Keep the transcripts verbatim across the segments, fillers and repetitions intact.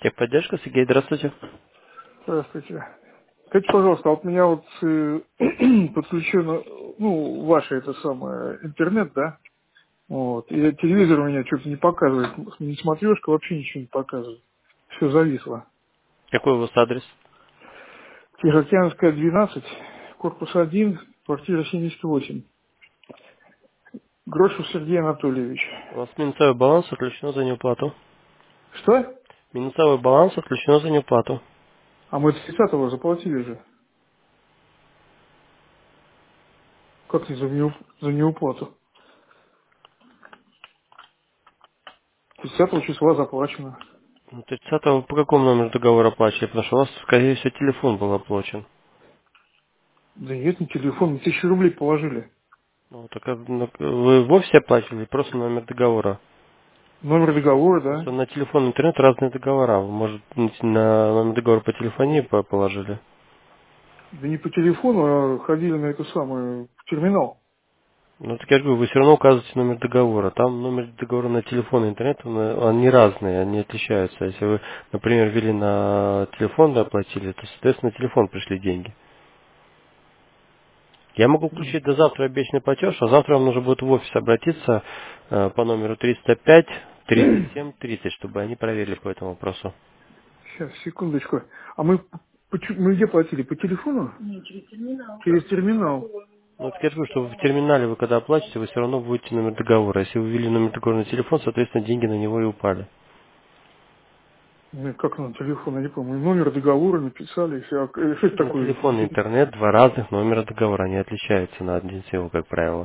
Техподдержка, Сергей, здравствуйте. Здравствуйте. Скажите, пожалуйста, а вот у меня вот э, подключено, ну, ваше это самое, интернет, да? Вот. И телевизор у меня что-то не показывает. Не смотрешка, вообще ничего не показывает. Все зависло. Какой у вас адрес? Тихоокеанская, двенадцать, корпус один, квартира семьдесят восемь. Грошев Сергей Анатольевич. У вас минусовой баланс отключено за неуплату. Что? Минусовой баланс отключено за неуплату. А мы тридцатого заплатили же. Как не за, неуп... за неуплату? тридцатого числа заплачено. Ну, тридцатого по какому номеру договора оплачивали? Потому что у вас, скорее всего, телефон был оплачен. Да нет, не телефон, мы тысячу рублей положили. Ну, так а, ну, вы вовсе оплачивали или просто номер договора? Номер договора, Потому да? что на телефон и интернет разные договора. Вы, может, на номер договора по телефонии по- положили? Да не по телефону, а ходили на эту самую, в терминал. Ну, так я же говорю, вы все равно указываете номер договора. Там номер договора на телефон и интернет, он, э, они разные, они отличаются. Если вы, например, ввели на телефон, да, оплатили, то, соответственно, на телефон пришли деньги. Я могу М. включить до завтра обещанный платеж, а завтра вам нужно будет в офис обратиться э, по номеру триста пять тридцать семь тридцать, чтобы они проверили по этому вопросу. Сейчас, секундочку. А мы, почему- мы где платили? По телефону? Нет, через терминал. Через терминал. Ну, вот я же говорю, что в терминале вы когда оплачиваете, вы все равно вводите номер договора. Если вы ввели номер договора на телефон, соответственно, деньги на него и упали. Ну, как на телефон, я не помню. Номер договора написали. и всё. А, э, что это На такое? телефон и интернет два разных номера договора, они отличаются на один всего, как правило.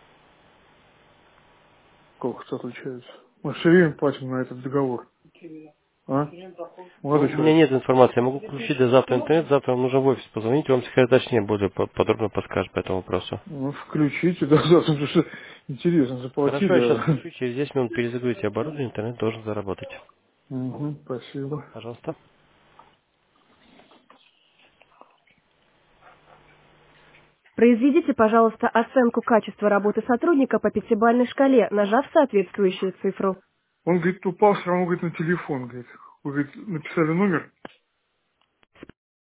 Как это отличается? Мы все время платим на этот договор. А? Ну, Молодой у меня человек. нет информации, я могу включить до завтра интернет, завтра вам нужно в офис позвонить, вам секретарь точнее более по- подробно подскажет по этому вопросу. Ну, включите, да, да, потому что интересно, Хорошо, заплатили. я сейчас а. включу, через десять минут перезагрузите оборудование, интернет должен заработать. Мгм, спасибо. Пожалуйста. Произведите, пожалуйста, оценку качества работы сотрудника по пятибалльной шкале, нажав соответствующую цифру. Он, говорит, упал, все равно, говорит, на телефон, говорит. Вы, говорит, написали номер.